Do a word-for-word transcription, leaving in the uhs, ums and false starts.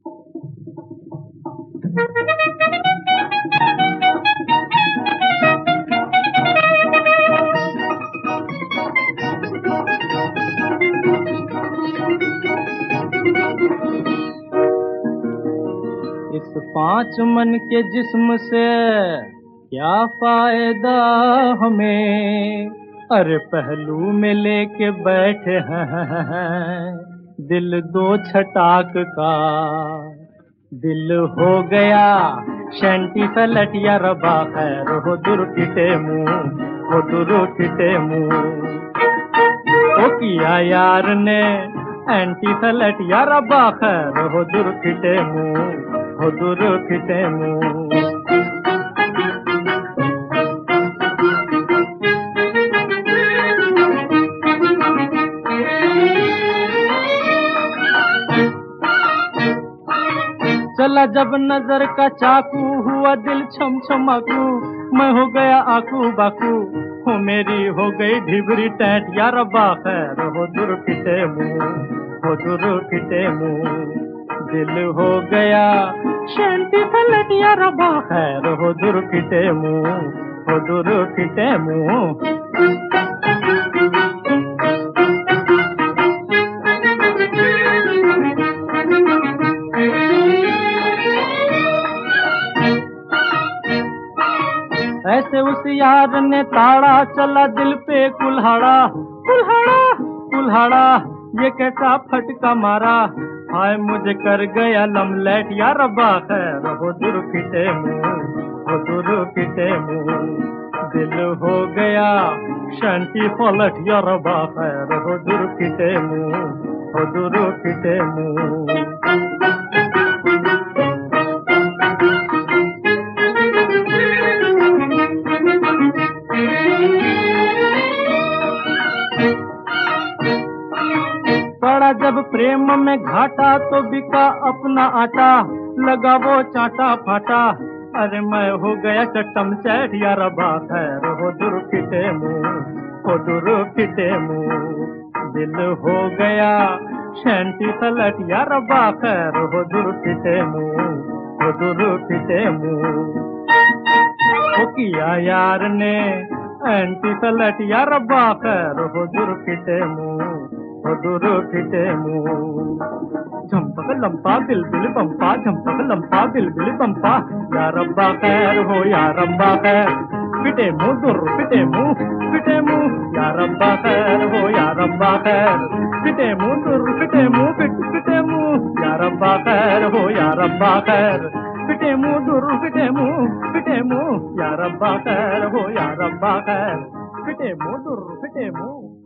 इस पांच मन के जिस्म से क्या फायदा हमें, अरे पहलू में लेके बैठे हैं दिल दो छटाक का। दिल हो गया शंटी फलटिया रबा खैर हो दुर्किटे मुंह, हो दुर्किटे मुंह। ओ किया यार ने एंटी फलटिया रबा खैर हो दुर्किटे मुंह, हो दुर्किटे मुंह। चला जब नजर का चाकू हुआ दिल छम छमाकू, मैं हो गया आकू बाकू, हो मेरी हो गई ढिबरी टैट या रब्बा खैर हो दुर्किटे मुंह, हो दुर्किटे मुंह। दिल हो गया शंटी फलट या रब्बा खैर हो दुर्किटे मुंह, हो दुर्किटे मुंह। ऐसे उस यार ने ताड़ा चला दिल पे कुल्हाड़ा, कुल्हाड़ा कुल्हाड़ा ये कैसा फटका मारा, हाय मुझे कर गया लमलेट या रब्बा खैर हो दुर्किटे मुंह, हो दुर्किटे मुंह। दिल हो गया शंटी फलट या रब्बा खैर हो दुर्किटे मुंह, हो दुर्किटे मुंह। पड़ा जब प्रेम में घाटा तो बिका अपना आटा, लगा वो चाटा फाटा, अरे मैं हो गया चट्टम चैट या रब्बा खैर हो दुर्किटे मुंह, हो दुर्किटे मुंह। दिल हो गया शंटी फलट या रब्बा खैर हो दुर्किटे मुंह, हो दुर्किटे मुंह। ओ किया यार ने एंटी फलट या रब्बा खैर हो दुर्किटे मुंह, हो दुर्किटे मुंह। झंपक लंपा बिलबिल बंपा, झंपक लंपा बिलबिल बंपा, या रब्बा खैर हो या रब्बा खैर, पिटे मुंह दुर पिटे मुंह, पिटे मुंह या रब्बा खैर हो या रब्बा खैर, पिटे मुंह दुर पिटे मुंह, पिट पिटे मुंह या रब्बा खैर हो या रब्बा खैर, पिटे मुंह दुर पिटे मुंह, पिटे मुंह या रब्बा खैर हो या रब्बा खैर, पिटे मुंह दुर पिटे मुंह।